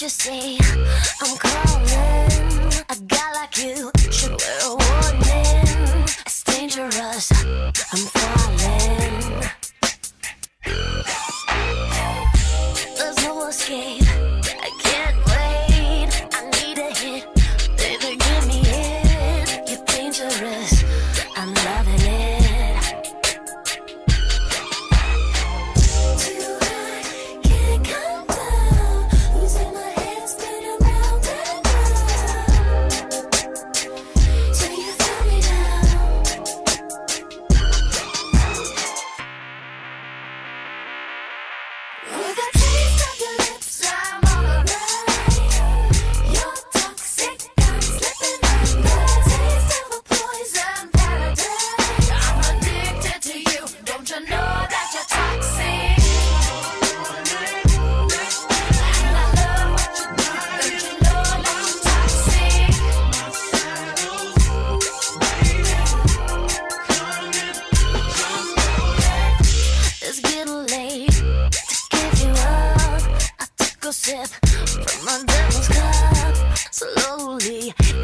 you say I'm calling? A guy like you should wear a warning. It's dangerous. I'm falling. There's no escape. I can't wait. I need a hit. Baby, give me it. You're dangerous. I'm loving it. Too high, can't come down. Losing my head, spinning round and round. Till you throw me down. With a taste of your lips, I'm on a ride. You're toxic, I'm slipping under. Taste of a poison paradise. I'm addicted to you. Don't you know that you're toxic? And I love what you do. Don't you know that you're toxic? It's getting late to give you up. I took a sip from my devil's cup. Slowly